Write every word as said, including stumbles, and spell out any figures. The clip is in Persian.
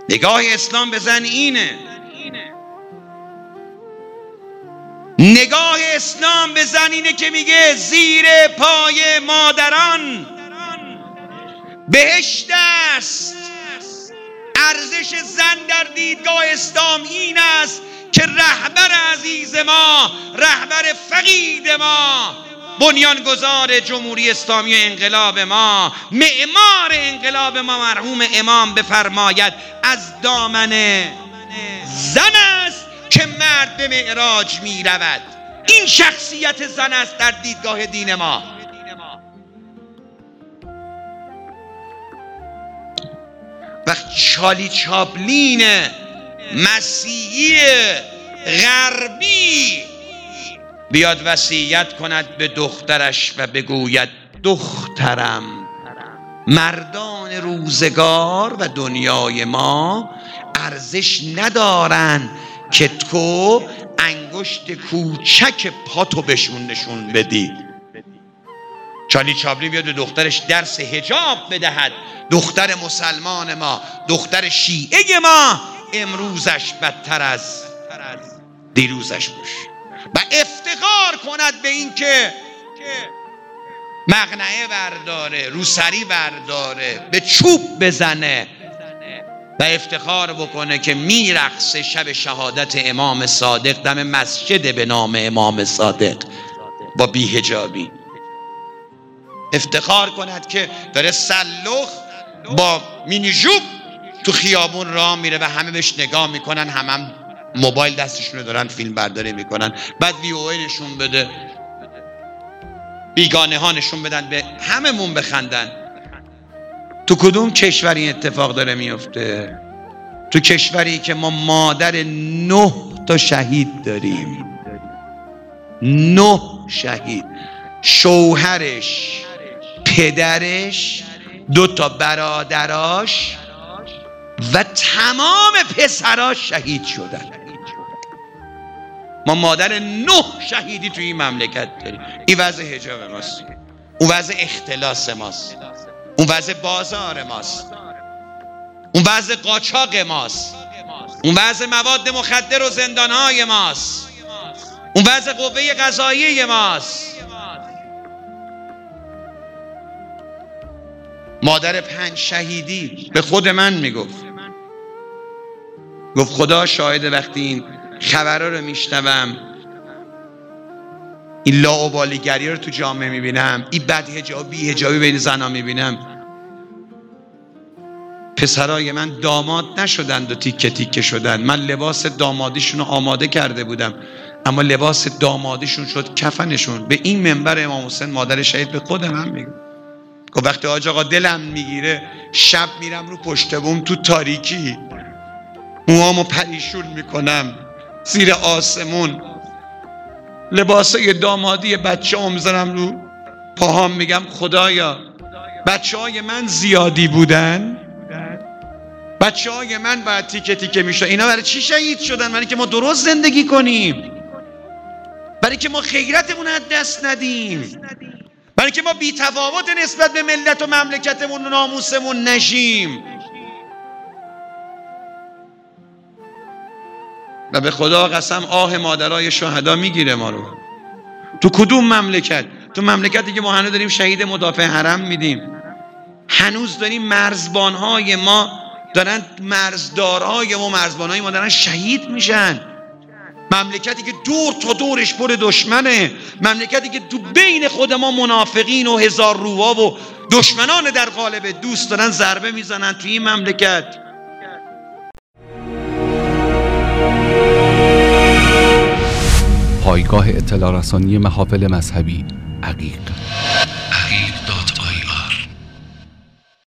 نگاه اسلام به زن اینه. نگاه اسلام به زن اینه که میگه زیر پای مادران بهشت است. ارزش زن در دیدگاه اسلام این است که رهبر عزیز ما، رهبر فقید ما، بنیانگذار جمهوری اسلامی و انقلاب ما، معمار انقلاب ما مرحوم امام بفرماید از دامن زن است که مرد به معراج می رود. این شخصیت زن است در دیدگاه دین ما. وقت چالی چاپلین مسیحی غربی بیاد وصیت کند به دخترش و بگوید دخترم، مردان روزگار و دنیای ما ارزش ندارن که تو انگشت کوچک پاتو بهشون نشون بدی. چالی چاپلین بیاد به دخترش درس حجاب بدهد. دختر مسلمان ما، دختر شیعه ما امروزش بدتر از دیروزش باشه و افتخار کند به این که مقنعه برداره، روسری برداره، به چوب بزنه و افتخار بکنه که میرقصه شب شهادت امام صادق دم مسجد به نام امام صادق با بی‌حجابی. افتخار کند که داره سلخ با مینی جوب تو خیابون راه میره و همه بهش نگاه میکنن، همه هم موبایل دستشون دارن فیلم برداری میکنن، بعد وی او ای نشون بده، بیگانه ها نشون بدن، به هممون بخندن. تو کدوم کشوری اتفاق داره میفته؟ تو کشوری که ما مادر نه تا شهید داریم. نه شهید، شوهرش، پدرش، دو تا برادراش و تمام پسراش شهید شدن. ما مادر نه شهیدی توی این مملکت داریم. این وضع حجاب ماست، اون وضع اختلاس ماست، اون وضع بازار ماست، اون وضع قاچاق ماست، اون وضع مواد مخدر و زندانهای ماست، اون وضع قوه قضاییه ماست. مادر پنج شهیدی به خود من میگفت، گفت خدا شاهد وقتی این خبرها رو میشنوم، این لاابالیگری رو تو جامعه میبینم، این بدحجابی حجابی بین زنها میبینم، پسرای من داماد نشدند و تیکه تیکه شدن. من لباس دامادیشون رو آماده کرده بودم اما لباس دامادیشون شد کفنشون. به این منبر امام حسین مادر شهید به خود من میگه، گفت وقتی حاج آقا دلم میگیره شب میرم رو پشت بوم تو تاریکی موامو پریشون میکنم زیر آسمون، لباسای دامادی بچه ها میذارم رو پاهام، میگم خدایا بچه های من زیادی بودن، بچه های من باید تیکه تیکه میشن، اینا برای چی شهید شدن؟ برای که ما درست زندگی کنیم، برای که ما خیرتمون از دست ندیم، برای که ما بی تفاوت نسبت به ملت و مملکتمون و ناموسمون نشیم. و به خدا قسم آه مادرای شهدا میگیره ما رو. تو کدوم مملکت؟ تو مملکتی که ما هنوز داریم شهید مدافع حرم میدیم، هنوز داریم مرزبانهای ما دارن، مرزدارهای ما، مرزبانهای ما دارن شهید میشن. مملکتی که دور تا دورش پر دشمنه، مملکتی که تو بین خود ما منافقین و هزار روها و دشمنان در قالب دوست دارن ضربه میزنن توی این مملکت. پایگاه اطلاع رسانی محافل مذهبی عقیق.